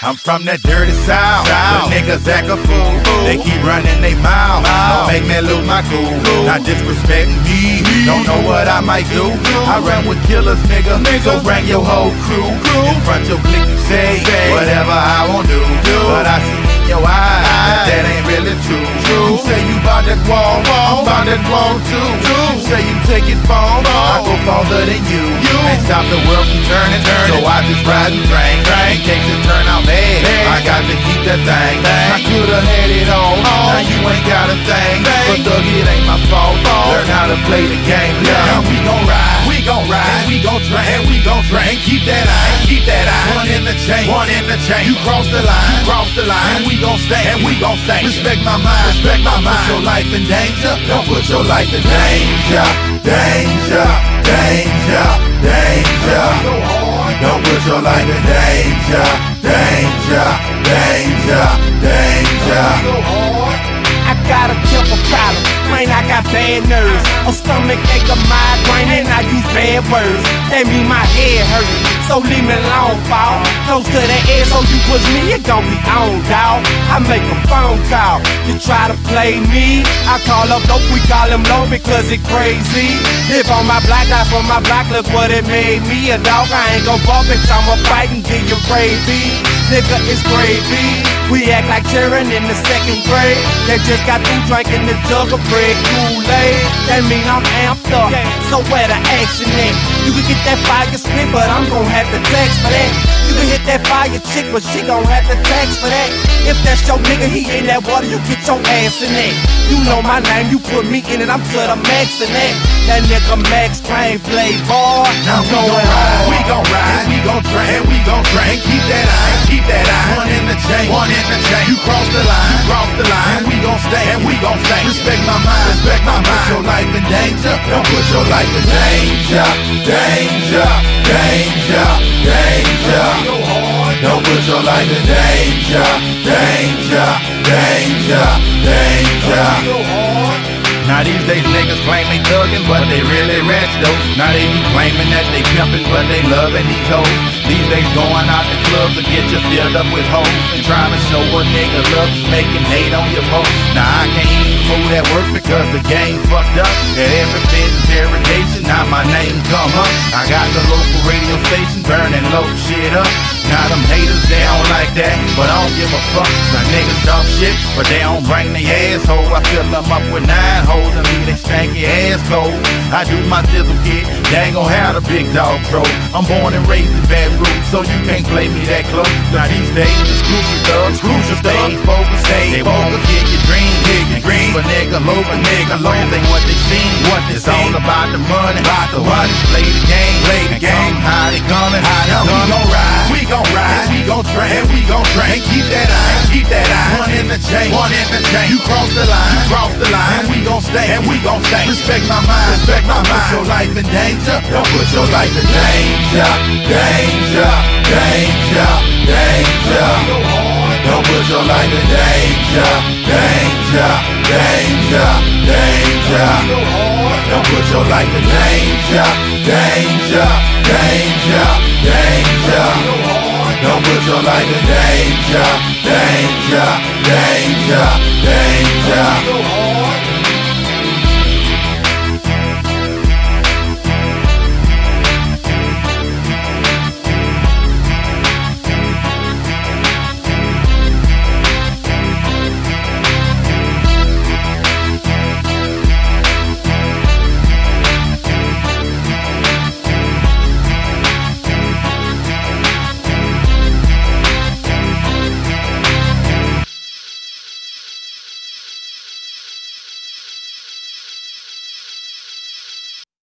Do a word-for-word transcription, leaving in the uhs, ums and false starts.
I'm from that dirty south, the niggas act a fool. They keep running they mouth, don't make me lose my cool. Not disrespecting me, don't know what I might do. I run with killers, nigga, so bring your whole crew. In front your clique, you say whatever I won't do, but I see in your eyes that ain't really true. You say you bout that wall, I'm bout that wall too. You say you take it far, I go farther than you. Ain't stop the world from turning, so I just ride and drink. In case it turn out bad, I got to keep that thing. I coulda had it all, now you ain't got a thing. But Thug, it ain't my fault. Learn how to play the game. Now we gon' ride, we gon' ride, we gon' drink, and we gon' drink. Keep that eye, keep that eye. One in the chain, one in the chain. You cross the line, cross the line, and we gon' stay, and we gon' stay. Respect my mind, respect my mind. Put your life in danger, don't put your life in danger. Danger, danger, danger. Don't put your life in danger. Danger, danger, danger. I got a temper problem, man, I got bad nerves. A stomach ache, a migraine, and I use bad words. That mean my head hurt, so leave me alone, fall. Close to the edge, so you push me, it gon' be on, dawg. I make a phone call, you try to play me. I call up dope, we call him low because it crazy. Live on my block, die from my block, look what it made me. A dog, I ain't gon' bump it, I'ma fight and give you rabies. Nigga, it's gravy. We act like children in the second grade. They just got through drinking the jug of bread Kool-Aid. That mean I'm amped up, so where the action at? You can get that fire spit, but I'm gon' have to tax for that. You can hit that fire chick, but she gon' have to tax for that. If that's your nigga, he in that water, you get your ass in that. You know my name, you put me in it, I'm to the max in that. That nigga Max Payne play ball. Now we gon' ride, we gon' ride, we gon' drink, we gon' drink. Keep that eye, keep that eye. One in the chain, one in the chain. You cross the line, you cross the line, and we gon' stay, and we gon' stay. Respect my mind, respect my mind. Put your life in danger, don't put your life in danger. Danger, danger, danger. Don't put your life in danger. Danger, danger, danger. Now these days niggas claim they thuggin', but they really rats though. Now they be claiming that they pimpin', but they loving these hoes. These days going out the club to get you filled up with hoes, and trying to show a nigga love is making hate on your post. Now I can't even pull that work because the game fucked up. At every fit interrogation, now my name come up. I got the local radio station burning low shit up. Now them haters, they don't like that, but I don't give a fuck. My niggas talk shit, but they don't bring they asshole. I fill them up with nine holes and leave they stanky ass cold. I do my thizzle, kid, they ain't gon' have the big dog throw. I'm born and raised in Baton Rouge, so you can't play me that close. Now these days, the crucial thugs, crucial stay focused, stay focused. Get your dream, get your dream. Keep a nigga low, a nigga low. Ain't what they seen, what it's all about the money. About the money, play the game, play the game. How they coming, how they coming. We gon' ride, we gon' ride, we gon' drink, and we gon' drink. Keep that eye, keep that eye. One in the chain, one in the chain. You cross the line, you cross the line, and we gon' stay, and we gon' stay. Respect my mind, respect my mind. Put your life in danger, don't put your life in danger. Danger, danger, danger. Don't put your life in danger. Danger, danger, danger. Don't put your life in danger. Danger, danger, danger. Don't put your life in danger. Danger, danger, danger.